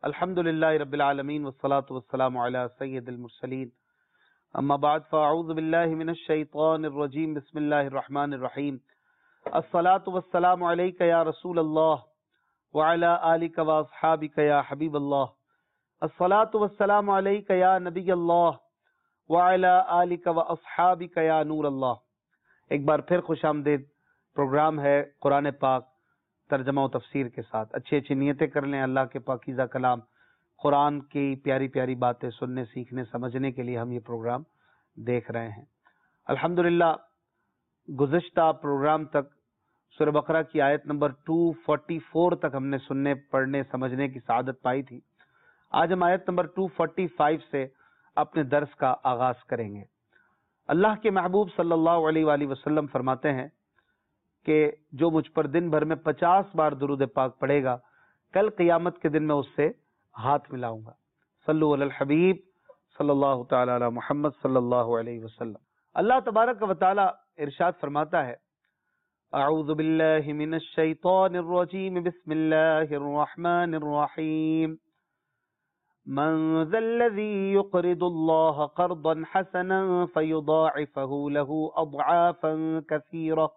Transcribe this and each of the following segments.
الحمد للہ رب العالمین والصلاة والسلام علی سید المرسلین اما بعد فاعوذ باللہ من الشیطان الرجیم بسم اللہ الرحمن الرحیم الصلاة والسلام علیک یا رسول اللہ وعلی آلک واصحابک یا حبیب اللہ الصلاة والسلام علیک یا نبی اللہ وعلی آلک واصحابک یا نور اللہ۔ ایک بار پھر خوش آمدید پروگرام ہے قرآن پاک ترجمہ و تفسیر کے ساتھ۔ اچھی اچھی نیتیں کر لیں، اللہ کے پاکیزہ کلام قرآن کی پیاری پیاری باتیں سننے، سیکھنے، سمجھنے کے لیے ہم یہ پروگرام دیکھ رہے ہیں۔ الحمدللہ گزشتہ پروگرام تک سورہ بقرہ کی آیت نمبر 244 تک ہم نے سننے، پڑھنے، سمجھنے کی سعادت پائی تھی۔ آج ہم آیت نمبر 245 سے اپنے درس کا آغاز کریں گے۔ اللہ کے محبوب صلی اللہ علیہ وآلہ وسلم فرماتے ہیں کہ جو مجھ پر دن بھر میں 50 بار درود پاک پڑھے گا، کل قیامت کے دن میں اس سے ہاتھ ملاؤں گا۔ صلو علی الحبیب صلی اللہ تعالی علی محمد صلی اللہ علیہ وسلم۔ اللہ تبارک و تعالی ارشاد فرماتا ہے، اعوذ باللہ من الشیطان الرجیم بسم اللہ الرحمن الرحیم، من ذا الذی یقرض اللہ قرضا حسنا فیضاعفہ له اضعافا کثیرہ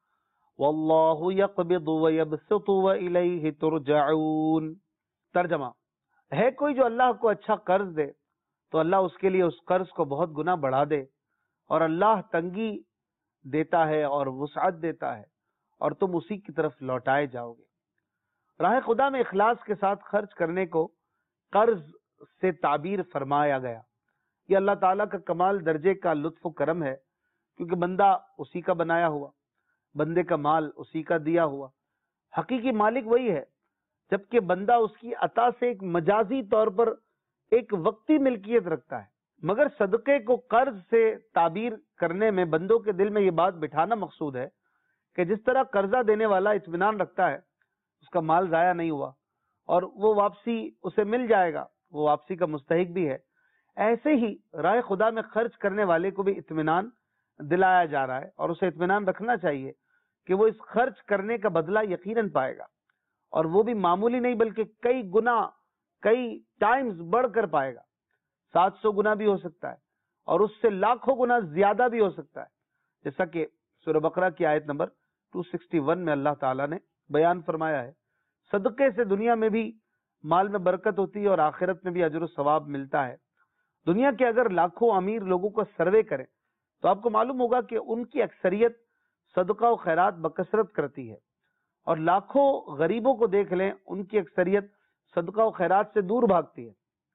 واللہ یقبض ویبسط وإلیہ ترجعون۔ ترجمہ ہے، کوئی جو اللہ کو اچھا قرض دے تو اللہ اس کے لیے اس قرض کو بہت گنا بڑھا دے، اور اللہ تنگی دیتا ہے اور وسعت دیتا ہے، اور تم اسی کی طرف لوٹائے جاؤ گے۔ راہ خدا میں اخلاص کے ساتھ خرچ کرنے کو قرض سے تعبیر فرمایا گیا۔ یہ اللہ تعالیٰ کا کمال درجے کا لطف و کرم ہے، کیونکہ بندہ اسی کا بنایا ہوا، بندے کا مال اسی کا دیا ہوا، حقیقی مالک وہی ہے، جبکہ بندہ اس کی عطا سے ایک مجازی طور پر ایک وقتی ملکیت رکھتا ہے۔ مگر صدقے کو قرض سے تعبیر کرنے میں بندوں کے دل میں یہ بات بٹھانا مقصود ہے کہ جس طرح قرضہ دینے والا اطمینان رکھتا ہے اس کا مال ضائع نہیں ہوا اور وہ واپسی اسے مل جائے گا، وہ واپسی کا مستحق بھی ہے، ایسے ہی راہ خدا میں خرچ کرنے والے کو بھی اطمینان دلایا جا رہا ہے، اور اسے اطمینان رکھنا چاہیے کہ وہ اس خرچ کرنے کا بدلہ یقیناً پائے گا، اور وہ بھی معمولی نہیں بلکہ کئی گنا، کئی ٹائمز بڑھ کر پائے گا۔ 700 گنا بھی ہو سکتا ہے اور اس سے لاکھوں گنا زیادہ بھی ہو سکتا ہے، جیسا کہ سورہ بقرہ کی آیت نمبر 261 میں اللہ تعالیٰ نے بیان فرمایا ہے۔ صدقے سے دنیا میں بھی مال میں برکت ہوتی ہے اور آخرت میں بھی اجر و ثواب ملتا ہے۔ دنیا کے اگر لاکھوں امیر لوگوں کا سروے کریں تو آپ کو معلوم ہوگا کہ ان کی اکثریت صدقہ و خیرات بکثرت کرتی ہے، اور لاکھوں غریبوں کو دیکھ لیں، ان کی اکثریت صدقہ و خیرات سے دور بھاگتی ہے،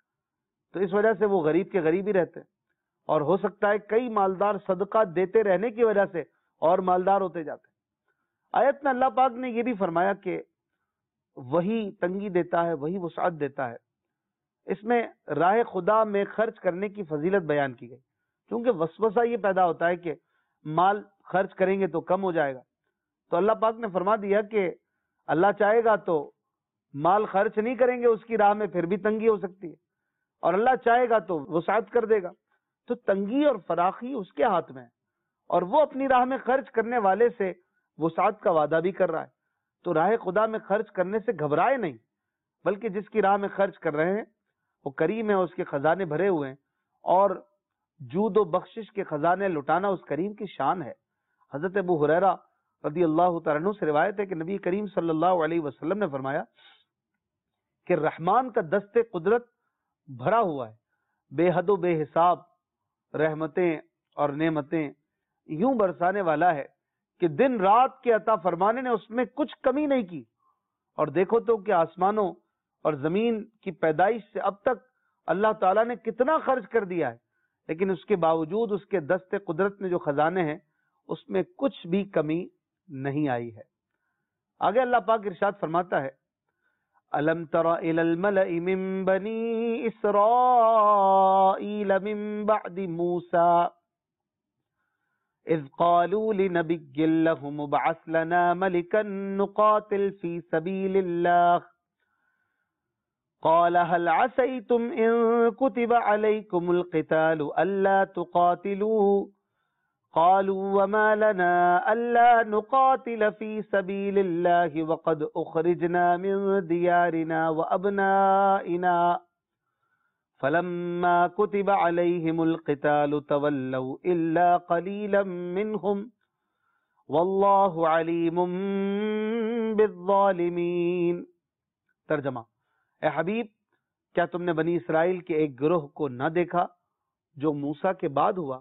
تو اس وجہ سے وہ غریب کے غریب ہی رہتے ہیں، اور ہو سکتا ہے کئی مالدار صدقہ دیتے رہنے کی وجہ سے اور مالدار ہوتے جاتے ہیں۔ آیت میں اللہ پاک نے یہ بھی فرمایا کہ وہی تنگی دیتا ہے، وہی وسعت دیتا ہے۔ اس میں راہ خدا میں خرچ کرنے کی فضیلت بیان کی گئی، کیونکہ وسوسہ یہ پیدا ہوتا ہے کہ مال خرچ کریں گے تو کم ہو جائے گا، تو اللہ پاک نے فرما دیا کہ اللہ چاہے گا تو مال خرچ نہیں کریں گے اس کی راہ میں، پھر بھی تنگی ہو سکتی ہے، اور اللہ چاہے گا تو وسعت کر دے گا۔ تو تنگی اور فراخی اس کے ہاتھ میں ہے، اور وہ اپنی راہ میں خرچ کرنے والے سے وسعت کا وعدہ بھی کر رہا ہے۔ تو راہ خدا میں خرچ کرنے سے گھبرائے نہیں، بلکہ جس کی راہ میں خرچ کر رہے ہیں وہ کریم ہے، اس کے خزانے بھرے ہوئے ہیں، اور جود و بخشش کے خزانے لٹانا اس کریم کی شان ہے۔ حضرت ابو ہریرہ رضی اللہ تعالیٰ عنہ سے روایت ہے کہ نبی کریم صلی اللہ علیہ وسلم نے فرمایا کہ رحمان کا دست قدرت بھرا ہوا ہے، بے حد و بے حساب رحمتیں اور نعمتیں یوں برسانے والا ہے کہ دن رات کے عطا فرمانے نے اس میں کچھ کمی نہیں کی۔ اور دیکھو تو کہ آسمانوں اور زمین کی پیدائش سے اب تک اللہ تعالیٰ نے کتنا خرچ کر دیا ہے، لیکن اس کے باوجود اس کے دست قدرت میں جو خزانے ہیں اس میں کچھ بھی کمی نہیں آئی ہے۔ آگے اللہ پاک ارشاد فرماتا ہے، أَلَمْ تَرَ إِلَى الْمَلَإِ مِنْ بَنِي إِسْرَائِيلَ مِنْ بَعْدِ مُوسَى إِذْ قَالُوا لِنَبِيٍّ لَهُمُ ابْعَثْ لَنَا مَلِكًا نُقَاتِلْ فِي سَبِيلِ اللَّهِ قَالَ هَلْ عَسَيْتُمْ إِن كُتِبَ عَلَيْكُمُ الْقِتَالُ أَلَّا تُقَاتِلُوا قالوا وما لنا الا نقاتل في سبيل الله وقد اخرجنا من ديارنا وابنائنا فلما كتب عليهم القتال تولوا الا قليلا منهم واللہ علیم بالظالمین۔ ترجمہ: اے حبیب، کیا تم نے بنی اسرائیل کے ایک گروہ کو نہ دیکھا جو موسیٰ کے بعد ہوا،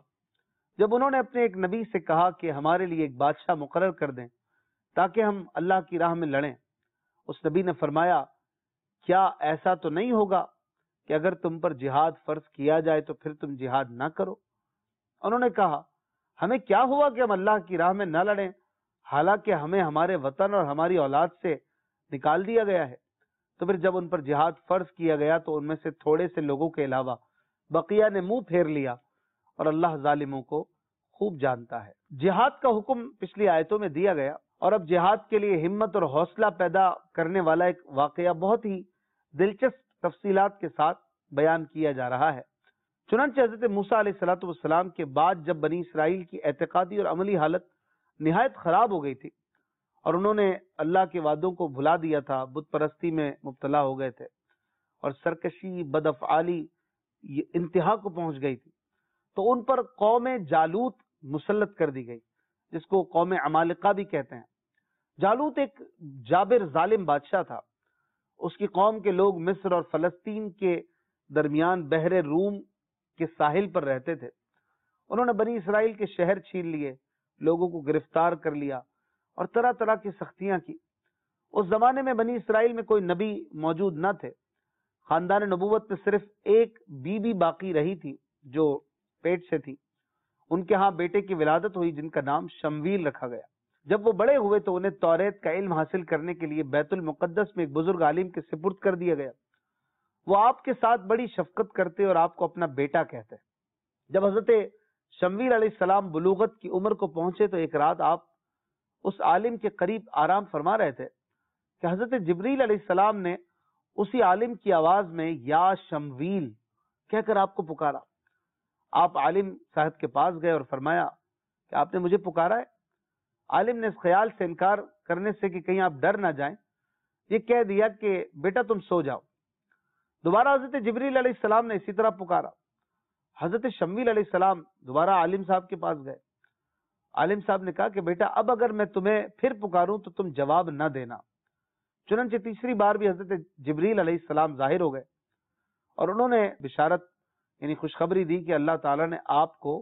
جب انہوں نے اپنے ایک نبی سے کہا کہ ہمارے لیے ایک بادشاہ مقرر کر دیں تاکہ ہم اللہ کی راہ میں لڑیں؟ اس نبی نے فرمایا، کیا ایسا تو نہیں ہوگا کہ اگر تم پر جہاد فرض کیا جائے تو پھر تم جہاد نہ کرو؟ انہوں نے کہا، ہمیں کیا ہوا کہ ہم اللہ کی راہ میں نہ لڑیں، حالانکہ ہمیں ہمارے وطن اور ہماری اولاد سے نکال دیا گیا ہے۔ تو پھر جب ان پر جہاد فرض کیا گیا تو ان میں سے تھوڑے سے لوگوں کے علاوہ بقیہ نے منہ پھیر لیا، اور اللہ ظالموں کو خوب جانتا ہے۔ جہاد کا حکم پچھلی آیتوں میں دیا گیا، اور اب جہاد کے لیے ہمت اور حوصلہ پیدا کرنے والا ایک واقعہ بہت ہی دلچسپ تفصیلات کے ساتھ بیان کیا جا رہا ہے۔ چنانچہ حضرت موسیٰ علیہ الصلوۃ والسلام کے بعد جب بنی اسرائیل کی اعتقادی اور عملی حالت نہایت خراب ہو گئی تھی اور انہوں نے اللہ کے وعدوں کو بھلا دیا تھا، بت پرستی میں مبتلا ہو گئے تھے، اور سرکشی، بد افعالی یہ انتہا کو پہنچ گئی تھی، تو ان پر قوم جالوت مسلط کر دی گئی، جس کو قوم عمالقہ بھی کہتے ہیں۔ جالوت ایک جابر ظالم بادشاہ تھا۔ اس کی قوم کے لوگ مصر اور فلسطین کے درمیان بحر روم کے ساحل پر رہتے تھے۔ انہوں نے بنی اسرائیل کے شہر چھین لیے، لوگوں کو گرفتار کر لیا اور طرح طرح کی سختیاں کی۔ اس زمانے میں بنی اسرائیل میں کوئی نبی موجود نہ تھے۔ خاندان نبوت میں صرف ایک بی بی باقی رہی تھی جو پیٹ سے تھی۔ ان کے ہاں بیٹے کی ولادت ہوئی جن کا نام شمویل رکھا گیا۔ جب وہ بڑے ہوئے تو انہیں توریت کا علم حاصل کرنے کے لیے بیت المقدس میں ایک بزرگ عالم کے سپرد کر دیا گیا۔ وہ آپ کے ساتھ بڑی شفقت کرتے اور آپ کو اپنا بیٹا کہتے۔ جب حضرت شمویل علیہ السلام بلوغت کی عمر کو پہنچے تو ایک رات آپ اس عالم کے قریب آرام فرما رہے تھے کہ حضرت جبریل علیہ السلام نے اسی عالم کی آواز میں یا شمویل کہہ کر آپ کو پکارا۔ آپ عالم صاحب کے پاس گئے اور فرمایا کہ آپ نے مجھے پکارا ہے؟ عالم نے اس خیال سے انکار کرنے سے کہ کہیں آپ ڈر نہ جائیں، یہ کہہ دیا کہ بیٹا تم سو جاؤ۔ دوبارہ حضرت جبریل علیہ السلام نے اسی طرح پکارا۔ حضرت شمویل علیہ السلام دوبارہ عالم صاحب کے پاس گئے۔ عالم صاحب نے کہا کہ بیٹا اب اگر میں تمہیں پھر پکاروں تو تم جواب نہ دینا۔ چنانچہ تیسری بار بھی حضرت جبریل علیہ السلام ظاہر ہو گئے اور انہوں نے بشارت یعنی خوشخبری دی کہ اللہ تعالیٰ نے آپ کو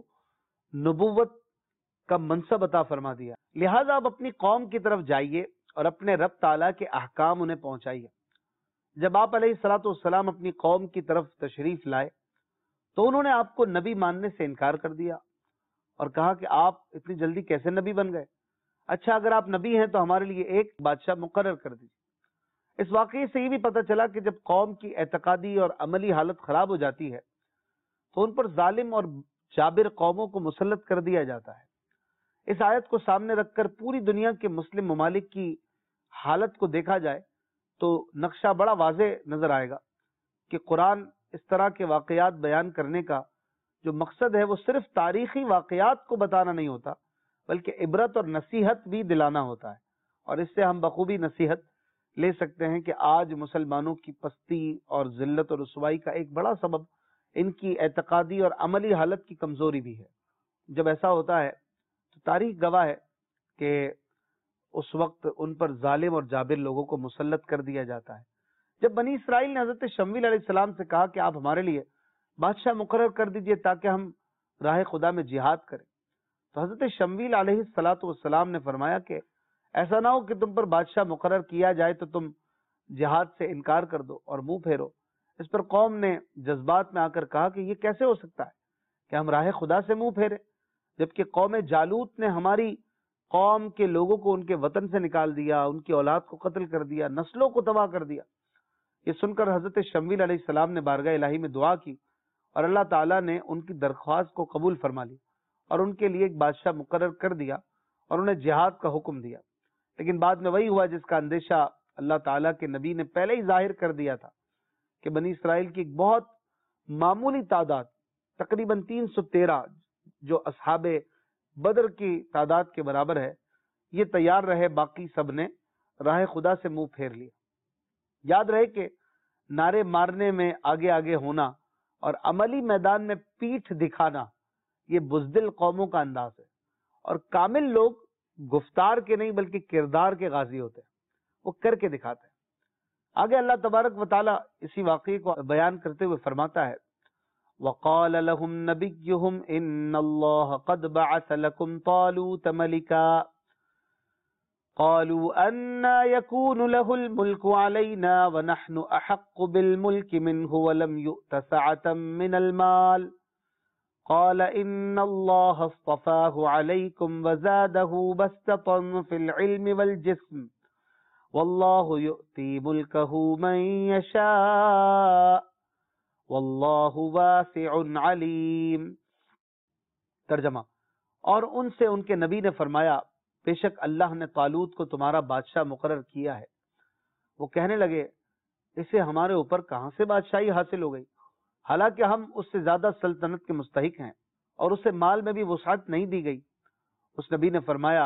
نبوت کا منصب عطا فرما دیا، لہذا آپ اپنی قوم کی طرف جائیے اور اپنے رب تعالیٰ کے احکام انہیں پہنچائیے۔ جب آپ علیہ الصلوۃ والسلام اپنی قوم کی طرف تشریف لائے تو انہوں نے آپ کو نبی ماننے سے انکار کر دیا اور کہا کہ آپ اتنی جلدی کیسے نبی بن گئے؟ اچھا اگر آپ نبی ہیں تو ہمارے لیے ایک بادشاہ مقرر کر دیجیے۔ اس واقعے سے یہ بھی پتہ چلا کہ جب قوم کی اعتقادی اور عملی حالت خراب ہو جاتی ہے تو ان پر ظالم اور جابر قوموں کو مسلط کر دیا جاتا ہے۔ اس آیت کو سامنے رکھ کر پوری دنیا کے مسلم ممالک کی حالت کو دیکھا جائے تو نقشہ بڑا واضح نظر آئے گا کہ قرآن اس طرح کے واقعات بیان کرنے کا جو مقصد ہے وہ صرف تاریخی واقعات کو بتانا نہیں ہوتا، بلکہ عبرت اور نصیحت بھی دلانا ہوتا ہے۔ اور اس سے ہم بخوبی نصیحت لے سکتے ہیں کہ آج مسلمانوں کی پستی اور ذلت اور رسوائی کا ایک بڑا سبب ان کی اعتقادی اور عملی حالت کی کمزوری بھی ہے۔ جب ایسا ہوتا ہے تو تاریخ گواہ ہے کہ اس وقت ان پر ظالم اور جابر لوگوں کو مسلط کر دیا جاتا ہے۔ جب بنی اسرائیل نے حضرت شمویل علیہ السلام سے کہا کہ آپ ہمارے لیے بادشاہ مقرر کر دیجئے تاکہ ہم راہ خدا میں جہاد کریں، تو حضرت شمویل علیہ الصلوۃ والسلام نے فرمایا کہ ایسا نہ ہو کہ تم پر بادشاہ مقرر کیا جائے تو تم جہاد سے انکار کر دو اور منہ پھیرو۔ اس پر قوم نے جذبات میں آ کر کہا کہ یہ کیسے ہو سکتا ہے کہ ہم راہ خدا سے منہ پھیرے، جبکہ قوم جالوت نے ہماری قوم کے لوگوں کو ان کے وطن سے نکال دیا، ان کی اولاد کو قتل کر دیا، نسلوں کو تباہ کر دیا۔ یہ سن کر حضرت شمویل علیہ السلام نے بارگاہ الہی میں دعا کی اور اللہ تعالیٰ نے ان کی درخواست کو قبول فرما لی اور ان کے لیے ایک بادشاہ مقرر کر دیا اور انہیں جہاد کا حکم دیا۔ لیکن بعد میں وہی ہوا جس کا اندیشہ اللہ تعالیٰ کے نبی نے پہلے ہی ظاہر کر دیا تھا کہ بنی اسرائیل کی ایک بہت معمولی تعداد تقریباً 313 جو اصحاب بدر کی تعداد کے برابر ہے، یہ تیار رہے، باقی سب نے راہ خدا سے منہ پھیر لیا۔ یاد رہے کہ نعرے مارنے میں آگے آگے ہونا اور عملی میدان میں پیٹھ دکھانا یہ بزدل قوموں کا انداز ہے، اور کامل لوگ گفتار کے نہیں بلکہ کردار کے غازی ہوتے ہیں، وہ کر کے دکھاتے ہیں۔ آگے اللہ تبارک و تعالی اسی واقعے کو بیان کرتے ہوئے فرماتا ہے وَقَالَ لَهُمْ نَبِيُّهُمْ إِنَّ اللَّهَ قَدْ بَعَثَ لَكُمْ طَالُوتَ مَلِكًا قَالُوا أَنَّى يَكُونُ لَهُ الْمُلْكُ عَلَيْنَا وَنَحْنُ أَحَقُّ بِالْمُلْكِ مِنْهُ وَلَمْ يُؤْتَ سَعَةً مِنَ الْمَالِ قَالَ إِنَّ اللَّهَ اصْطَفَاهُ عَلَيْكُمْ وَزَادَهُ بَسْطَةً فِي الْعِلْمِ وَالْجِسْمِ وَاللَّهُ يُؤْتِي مُلْكَهُ مَن يَشَاءُ واللہ واسع علیم۔ ترجمہ، اور ان سے ان کے نبی نے فرمایا بے شک اللہ نے طالوت کو تمہارا بادشاہ مقرر کیا ہے۔ وہ کہنے لگے اسے ہمارے اوپر کہاں سے بادشاہی حاصل ہو گئی، حالانکہ ہم اس سے زیادہ سلطنت کے مستحق ہیں، اور اسے مال میں بھی وسعت نہیں دی گئی۔ اس نبی نے فرمایا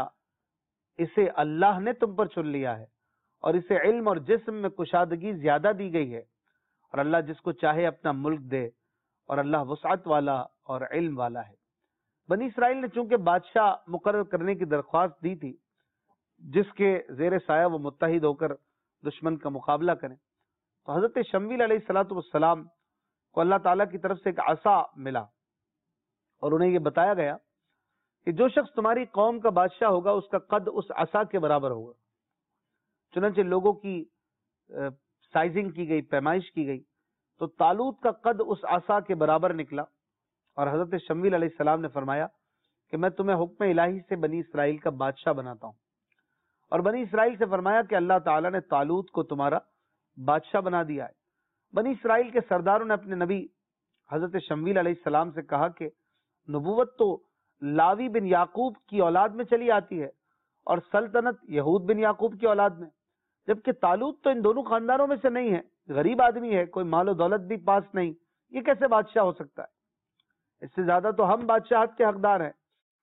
اسے اللہ نے تم پر چن لیا ہے، اور اسے علم اور جسم میں کشادگی زیادہ دی گئی ہے، اور اللہ جس کو چاہے اپنا ملک دے، اور اللہ وسعت والا اور علم والا ہے۔ بنی اسرائیل نے چونکہ بادشاہ مقرر کرنے کی درخواست دی تھی جس کے زیر سایہ وہ متحد ہو کر دشمن کا مقابلہ کریں، تو حضرت شمویل علیہ الصلوۃ والسلام کو اللہ تعالیٰ کی طرف سے ایک عصا ملا، اور انہیں یہ بتایا گیا کہ جو شخص تمہاری قوم کا بادشاہ ہوگا اس کا قد اس عصا کے برابر ہوگا۔ چنانچہ لوگوں کی سائزنگ کی گئی، پیمائش کی گئی، تو طالوت کا قد اس عصا کے برابر نکلا، اور حضرت شمویل علیہ السلام نے فرمایا کہ میں تمہیں حکم الہی سے بنی اسرائیل کا بادشاہ بناتا ہوں، اور بنی اسرائیل سے فرمایا کہ اللہ تعالیٰ نے طالوت کو تمہارا بادشاہ بنا دیا ہے۔ بنی اسرائیل کے سرداروں نے اپنے نبی حضرت شمویل علیہ السلام سے کہا کہ نبوت تو لاوی بن یعقوب کی اولاد میں چلی آتی ہے، اور سلطنت یہود بن یعقوب کی اولاد میں، جبکہ طالوت تو ان دونوں خاندانوں میں سے نہیں ہے، غریب آدمی ہے، کوئی مال و دولت بھی پاس نہیں، یہ کیسے بادشاہ ہو سکتا ہے؟ اس سے زیادہ تو ہم بادشاہت کے حقدار ہیں۔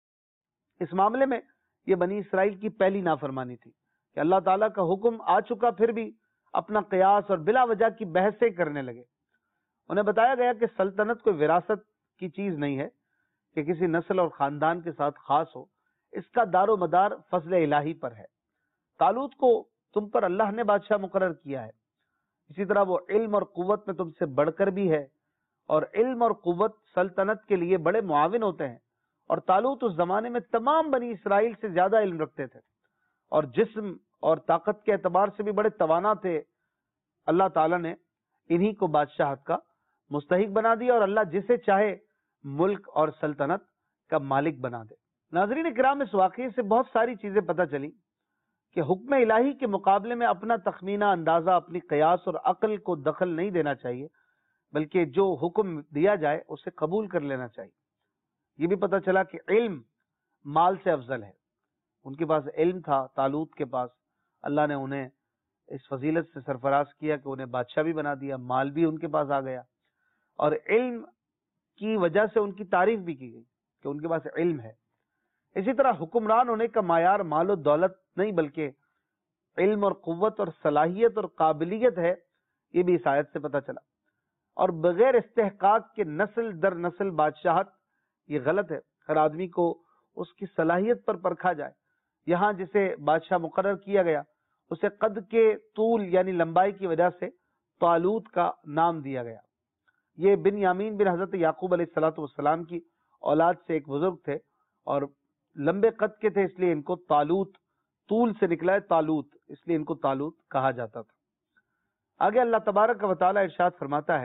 اس معاملے میں یہ بنی اسرائیل کی پہلی نافرمانی تھی کہ اللہ تعالیٰ کا حکم آ چکا پھر بھی اپنا قیاس اور بلا وجہ کی بحثیں کرنے لگے۔ انہیں بتایا گیا کہ سلطنت کوئی وراثت کی چیز نہیں ہے کہ کسی نسل اور خاندان کے ساتھ خاص ہو، اس کا دار و مدار فضل الہی پر ہے۔ طالوت کو تم پر اللہ نے بادشاہ مقرر کیا ہے، اسی طرح وہ علم اور قوت میں تم سے بڑھ کر بھی ہے، اور علم اور قوت سلطنت کے لیے بڑے معاون ہوتے ہیں، اور طالوت اس زمانے میں تمام بنی اسرائیل سے زیادہ علم رکھتے تھے، اور جسم اور طاقت کے اعتبار سے بھی بڑے توانا تھے۔ اللہ تعالیٰ نے انہی کو بادشاہت کا مستحق بنا دیا، اور اللہ جسے چاہے ملک اور سلطنت کا مالک بنا دے۔ ناظرین کرام، اس واقعے سے بہت ساری چیزیں پتہ چلی کہ حکم الہی کے مقابلے میں اپنا تخمینہ، اندازہ، اپنی قیاس اور عقل کو دخل نہیں دینا چاہیے، بلکہ جو حکم دیا جائے اسے قبول کر لینا چاہیے۔ یہ بھی پتہ چلا کہ علم مال سے افضل ہے۔ ان کے پاس علم تھا، طالوت کے پاس، اللہ نے انہیں اس فضیلت سے سرفراز کیا کہ انہیں بادشاہ بھی بنا دیا، مال بھی ان کے پاس آ گیا، اور علم کی وجہ سے ان کی تعریف بھی کی گئی کہ ان کے پاس علم ہے۔ اسی طرح حکمران ہونے کا معیار مال و دولت نہیں بلکہ علم اور قوت اور صلاحیت اور قابلیت ہے، یہ بھی اس آیت سے پتہ چلا۔ اور بغیر استحقاق کے نسل در نسل بادشاہت یہ غلط ہے۔ ہر آدمی کو اس کی صلاحیت پر پرکھا جائے۔ یہاں جسے بادشاہ مقرر کیا گیا اسے قد کے طول یعنی لمبائی کی وجہ سے طالوت کا نام دیا گیا۔ یہ بن یامین بن حضرت یعقوب علیہ الصلوۃ والسلام کی اولاد سے ایک بزرگ تھے، اور لمبے قد کے تھے، اس لیے ان کو طالوت، طول سے نکلا ہے طالوت، اس لیے ان کو طالوت کہا جاتا تھا۔ آگے اللہ تبارک و تعالی ارشاد فرماتا ہے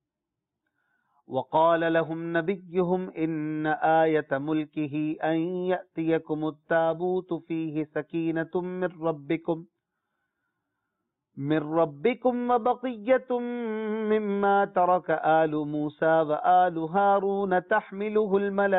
وَقَالَ لَهُمْ نَبِيُّهُمْ إِنَّ آيَةَ مُلْكِهِ أَن يَأْتِيَكُمُ التَّابُوتُ فِيهِ سَكِينَةٌ من ربكم وبقية مما ترك آل موسى وآل هارون تحمله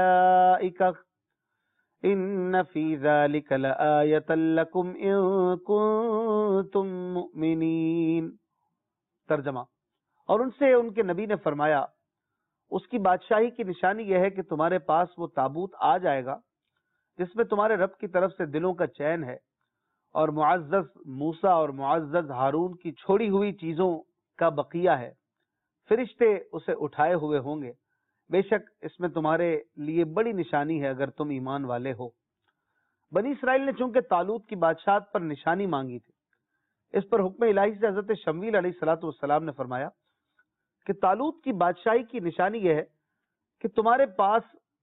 الملائكة إن في ذلك لآية لكم إن كنتم مؤمنين۔ ترجمہ، اور ان سے ان کے نبی نے فرمایا اس کی بادشاہی کی نشانی یہ ہے کہ تمہارے پاس وہ تابوت آ جائے گا جس میں تمہارے رب کی طرف سے دلوں کا چین ہے، اور معزز موسیٰ اور معزز ہارون کی چھوڑی ہوئی چیزوں کا بقیہ ہے، فرشتے اسے اٹھائے ہوئے ہوں گے، بے شک اس میں تمہارے لیے بڑی نشانی ہے اگر تم ایمان والے ہو۔ بنی اسرائیل نے چونکہ طالوت کی بادشاہت پر نشانی مانگی تھی، اس پر حکم الہی سے حضرت شمویل علیہ السلام نے فرمایا کہ طالوت کی بادشاہی کی نشانی یہ ہے کہ تمہارے پاس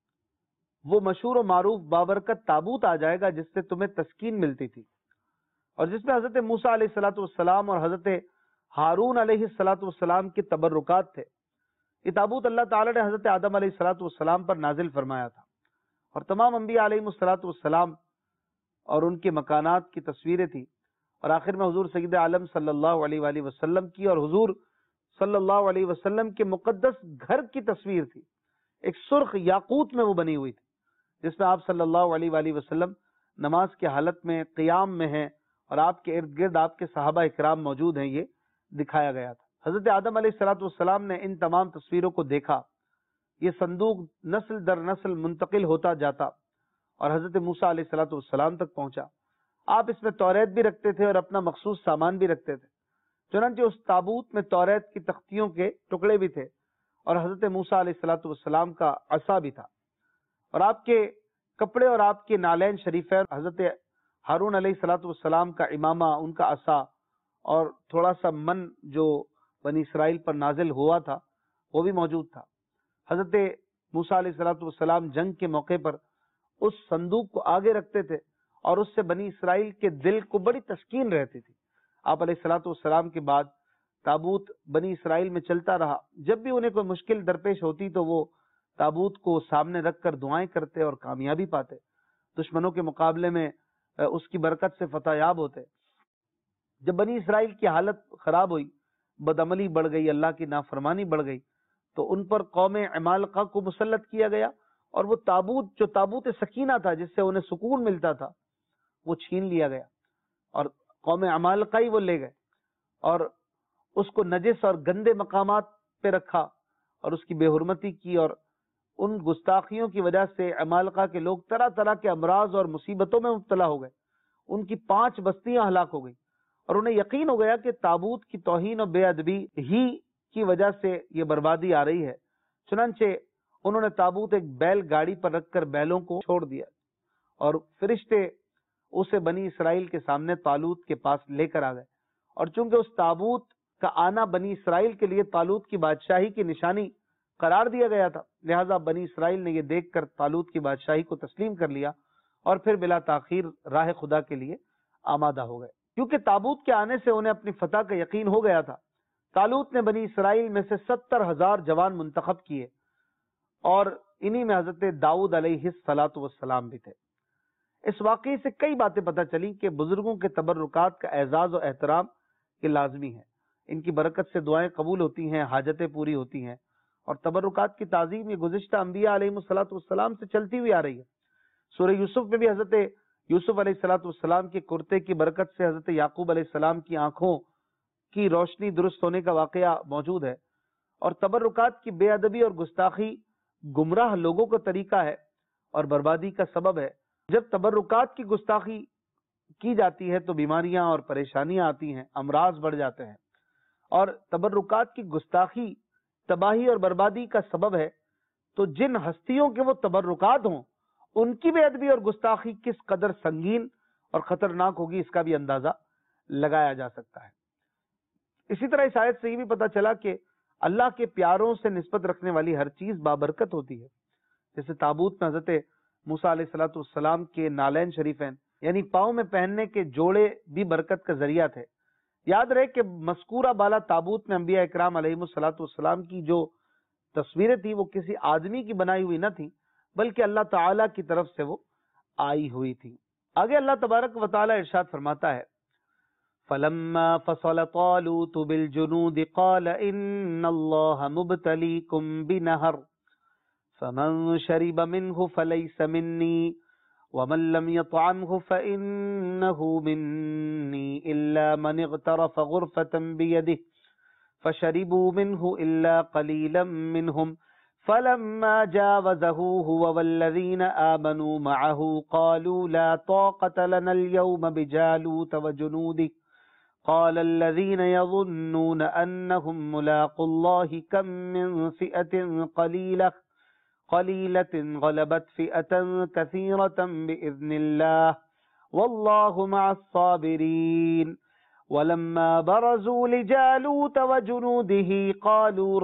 وہ مشہور و معروف بابرکت تابوت آ جائے گا جس سے تمہیں تسکین ملتی تھی، اور جس میں حضرت موسیٰ علیہ السلام اور حضرت ہارون علیہ السلام کے تبرکات تھے۔ یہ تابوت اللہ تعالی نے حضرت آدم علیہ السلام پر نازل فرمایا تھا، اور تمام انبیاء علیہ السلام اور ان کے مکانات کی تصویریں تھی، اور آخر میں حضور سید عالم صلی اللہ علیہ وآلہ وسلم کی اور حضور صلی اللہ علیہ وسلم کے مقدس گھر کی تصویر تھی، ایک سرخ یاقوت میں وہ بنی ہوئی تھی، جس میں آپ صلی اللہ علیہ وآلہ وسلم نماز کی حالت میں قیام میں ہیں، اور آپ کے ارد گرد آپ کے صحابہ اکرام موجود ہیں، یہ دکھایا گیا تھا۔ حضرت آدم علیہ السلام نے ان تمام تصویروں کو دیکھا، یہ صندوق نسل در نسل منتقل ہوتا جاتا اور حضرت موسیٰ علیہ السلام تک پہنچا۔ آپ اس میں توریت بھی رکھتے تھے اور اپنا مخصوص سامان بھی رکھتے تھے، چنانچہ اس تابوت میں توریت کی تختیوں کے ٹکڑے بھی تھے، اور حضرت موسیٰ علیہ السلام کا عصا بھی تھا، اور آپ کے کپڑے اور آپ کے نالین شریفین، حضرت ہارون علیہ السلام کا امامہ، ان کا عصا، اور تھوڑا سا من جو بنی اسرائیل پر نازل ہوا تھا وہ بھی موجود تھا۔ حضرت موسیٰ علیہ السلام جنگ کے موقع پر اس صندوق کو آگے رکھتے تھے، اور اس سے بنی اسرائیل کے دل کو بڑی تسکین رہتی تھی۔ آپ علیہ السلام کے بعد تابوت بنی اسرائیل میں چلتا رہا، جب بھی انہیں کوئی مشکل درپیش ہوتی تو وہ تابوت کو سامنے رکھ کر دعائیں کرتے اور کامیابی پاتے، دشمنوں کے مقابلے میں اس کی برکت سے فتح یاب ہوتے۔ جب بنی اسرائیل کی حالت خراب ہوئی، بدعملی بڑھ گئی، اللہ کی نافرمانی بڑھ گئی، تو ان پر قوم عمالقہ کو مسلط کیا گیا، اور وہ تابوت جو تابوت سکینہ تھا جس سے انہیں سکون ملتا تھا وہ چھین لیا گیا، اور قوم عمالقہ ہی وہ لے گئے اور اس کو نجس اور گندے مقامات پہ رکھا اور اس کی بے حرمتی کی، اور ان گستاخیوں کی وجہ سے عمالقہ کے لوگ طرح طرح کے امراض اور مصیبتوں میں مبتلا ہو گئے۔ ان کی 5 بستیاں ہلاک ہو گئی، اور انہیں یقین ہو گیا کہ تابوت کی توہین اور بے ادبی ہی کی وجہ سے یہ بربادی آ رہی ہے، چنانچہ انہوں نے تابوت ایک بیل گاڑی پر رکھ کر بیلوں کو چھوڑ دیا، اور فرشتے اسے بنی اسرائیل کے سامنے طالوت کے پاس لے کر آ گئے، اور چونکہ اس تابوت کا آنا بنی اسرائیل کے لیے طالوت کی بادشاہی کی نشانی قرار دیا گیا تھا، لہذا بنی اسرائیل نے یہ دیکھ کر طالوت کی بادشاہی کو تسلیم کر لیا، اور پھر بلا تاخیر راہ خدا کے لیے آمادہ ہو گئے۔ کیونکہ تابوت کے آنے سے انہیں اپنی فتح کا یقین ہو گیا تھا، طالوت نے بنی اسرائیل میں سے 70,000 جوان منتخب کیے، اور انہی میں حضرت داؤد علیہ السلام بھی تھے۔ اس واقعے سے کئی باتیں پتہ چلی کہ بزرگوں کے تبرکات کا اعزاز و احترام یہ لازمی ہے، ان کی برکت سے دعائیں قبول ہوتی ہیں، حاجتیں پوری ہوتی ہیں، اور تبرکات کی تعظیم یہ گزشتہ انبیاء علیہ السلام سے چلتی ہوئی آ رہی ہے۔ سورہ یوسف میں بھی حضرت یوسف علیہ السلام کے کرتے کی برکت سے حضرت یعقوب علیہ السلام کی آنکھوں کی روشنی درست ہونے کا واقعہ موجود ہے، اور تبرکات کی بے ادبی اور گستاخی گمراہ لوگوں کا طریقہ ہے اور بربادی کا سبب ہے۔ جب تبرکات کی گستاخی کی جاتی ہے تو بیماریاں اور پریشانیاں آتی ہیں، امراض بڑھ جاتے ہیں، اور تبرکات کی گستاخی تباہی اور بربادی کا سبب ہے، تو جن ہستیوں کے وہ تبرکات ہوں ان کی بے ادبی اور گستاخی کس قدر سنگین اور خطرناک ہوگی اس کا بھی اندازہ لگایا جا سکتا ہے۔ اسی طرح اس آیت سے یہ بھی پتہ چلا کہ اللہ کے پیاروں سے نسبت رکھنے والی ہر چیز بابرکت ہوتی ہے، جیسے تابوت میں حضرت موسیٰ علیہ السلام کے نالین شریفین یعنی پاؤں میں پہننے کے جوڑے بھی برکت کا ذریعہ تھے۔ یاد رہے کہ مذکورہ بالا تابوت میں انبیاء اکرام علیہ السلام کی جو تصویریں تھی وہ کسی آدمی کی بنائی ہوئی نہ تھی، بلکہ اللہ تعالی کی طرف سے وہ آئی ہوئی تھی۔ آگے اللہ تبارک و تعالی ارشاد فرماتا ہے، فَلَمَّا فَصَلَ طَالُوتُ بِالْجُنُودِ قَالَ إِنَّ اللَّهَ مُبْتَلِيكُمْ بِنَهَرٍ فَمَنْ شَرِبَ مِنْهُ فَلَيْسَ مِنِّي وَمَنْ لَمْ يَطْعَمْهُ فَإِنَّهُ مِنِّي إِلَّا مَنِ اغْتَرَفَ غُرْفَةً بِيَدِهِ فَشَرِبُوا مِنْهُ إِلَّا قَلِيلًا مِنْهُمْ فلما جاوزه هو والذين آمنوا معه قالوا لا طاقة لنا اليوم بجالوت وجنوده قال الذين يظنون أنهم ملاقو الله كم من فئة قليلة غلبت فئة كثيرة بإذن الله والله مع الصابرين ولما برزوا لجالوت وجنوده قالوا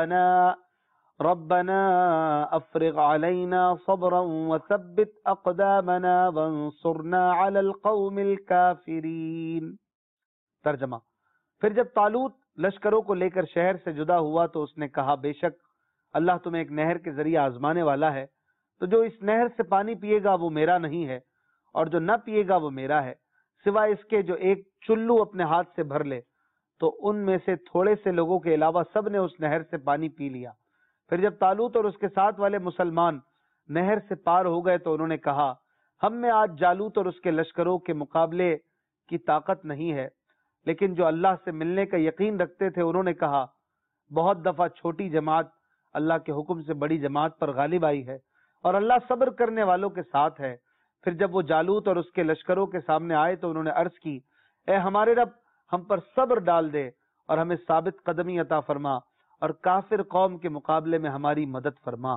ربنا افرغ علينا صبرا وثبت اقدامنا وانصرنا على القوم الكافرین۔ ترجمہ: پھر جب طالوت لشکروں کو لے کر شہر سے جدا ہوا تو اس نے کہا بے شک اللہ تمہیں ایک نہر کے ذریعے آزمانے والا ہے، تو جو اس نہر سے پانی پیے گا وہ میرا نہیں ہے اور جو نہ پیے گا وہ میرا ہے، سوائے اس کے جو ایک چلو اپنے ہاتھ سے بھر لے۔ تو ان میں سے تھوڑے سے لوگوں کے علاوہ سب نے اس نہر سے پانی پی لیا۔ پھر جب طالوت اور اس کے ساتھ والے مسلمان نہر سے پار ہو گئے تو انہوں نے کہا ہم میں آج جالوت اور اس کے لشکروں کے مقابلے کی طاقت نہیں ہے، لیکن جو اللہ سے ملنے کا یقین رکھتے تھے انہوں نے کہا بہت دفعہ چھوٹی جماعت اللہ کے حکم سے بڑی جماعت پر غالب آئی ہے اور اللہ صبر کرنے والوں کے ساتھ ہے۔ پھر جب وہ جالوت اور اس کے لشکروں کے سامنے آئے تو انہوں نے عرض کی اے ہمارے رب ہم پر صبر ڈال دے اور ہمیں ثابت قدمی عطا فرما اور کافر قوم کے مقابلے میں ہماری مدد فرما۔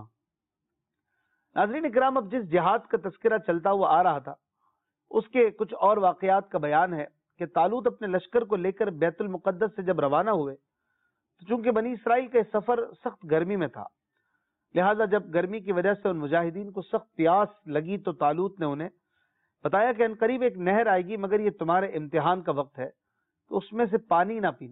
ناظرین اکرام، اب جس جہاد کا تذکرہ چلتا ہوا آ رہا تھا اس کے کچھ اور واقعات کا بیان ہے کہ طالوت اپنے لشکر کو لے کر بیت المقدس سے جب روانہ ہوئے تو چونکہ بنی اسرائیل کا سفر سخت گرمی میں تھا، لہذا جب گرمی کی وجہ سے ان مجاہدین کو سخت پیاس لگی تو طالوت نے انہیں بتایا کہ عنقریب ایک نہر آئے گی مگر یہ تمہارے امتحان کا وقت ہے تو اس میں سے پانی نہ پینا۔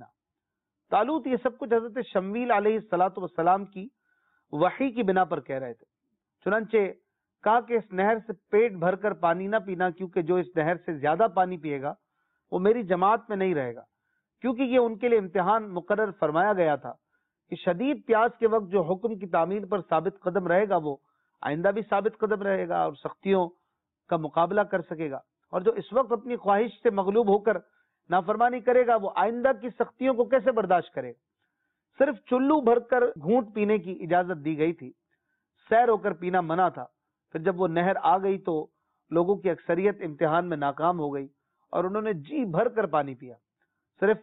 طالوت یہ سب کچھ حضرت شمویل علیہ السلام کی وحی کی بنا پر کہہ رہے تھے، چنانچہ کہا کہ اس نہر سے پیٹ بھر کر پانی نہ پینا، کیونکہ جو اس نہر سے زیادہ پانی پیے گا وہ میری جماعت میں نہیں رہے گا، کیونکہ یہ ان کے لیے امتحان مقرر فرمایا گیا تھا کہ شدید پیاس کے وقت جو حکم کی تعمیل پر ثابت قدم رہے گا وہ آئندہ بھی ثابت قدم رہے گا اور سختیوں کا مقابلہ کر سکے گا، اور جو اس وقت اپنی خواہش سے مغلوب ہو کر نافرمانی کرے گا وہ آئندہ کی سختیوں کو کیسے برداشت کرے گا۔ صرف چلو بھر کر گھونٹ پینے کی اجازت دی گئی تھی، سیر ہو کر پینا منع تھا۔ پھر جب وہ نہر آ گئی تو لوگوں کی اکثریت امتحان میں ناکام ہو گئی اور انہوں نے جی بھر کر پانی پیا۔ صرف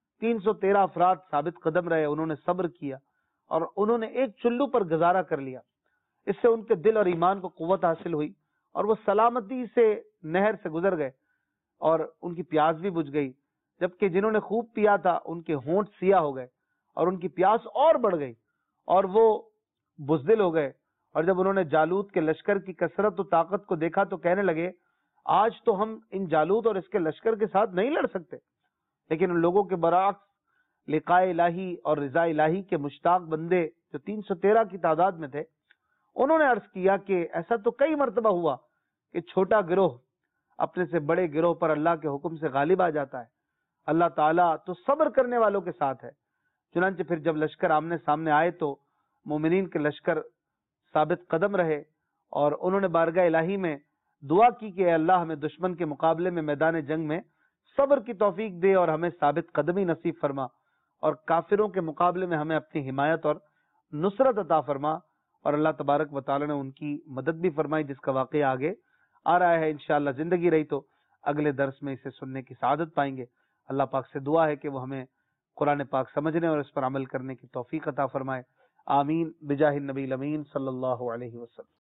313 افراد ثابت قدم رہے، انہوں نے صبر کیا اور انہوں نے ایک چلو پر گزارا کر لیا۔ اس سے ان کے دل اور ایمان کو قوت حاصل ہوئی اور وہ سلامتی سے نہر سے گزر گئے اور ان کی پیاس بھی بجھ گئی، جبکہ جنہوں نے خوب پیا تھا ان کے ہونٹ سیاہ ہو گئے اور ان کی پیاس اور بڑھ گئی اور وہ بزدل ہو گئے۔ اور جب انہوں نے جالوت کے لشکر کی کثرت و طاقت کو دیکھا تو کہنے لگے آج تو ہم ان جالوت اور اس کے لشکر کے ساتھ نہیں لڑ سکتے، لیکن ان لوگوں کے برعکس لقاء الہی اور رضا الہی کے مشتاق بندے جو 313 کی تعداد میں تھے انہوں نے عرض کیا کہ ایسا تو کئی مرتبہ ہوا کہ چھوٹا گروہ اپنے سے بڑے گروہ پر اللہ کے حکم سے غالب آ جاتا ہے، اللہ تعالیٰ تو صبر کرنے والوں کے ساتھ ہے۔ چنانچہ پھر جب لشکر آمنے سامنے آئے تو مومنین کے لشکر ثابت قدم رہے اور انہوں نے بارگاہ الہی میں دعا کی کہ اے اللہ ہمیں دشمن کے مقابلے میں میدان جنگ میں صبر کی توفیق دے اور ہمیں ثابت قدمی نصیب فرما اور کافروں کے مقابلے میں ہمیں اپنی حمایت اور نصرت عطا فرما، اور اللہ تبارک و تعالی نے ان کی مدد بھی فرمائی، جس کا واقعہ آگے آ رہا ہے۔ انشاءاللہ زندگی رہی تو اگلے درس میں اسے سننے کی سعادت پائیں گے۔ اللہ پاک سے دعا ہے کہ وہ ہمیں قرآن پاک سمجھنے اور اس پر عمل کرنے کی توفیق عطا فرمائے، آمین بجاہ النبی الامین صلی اللہ علیہ وسلم۔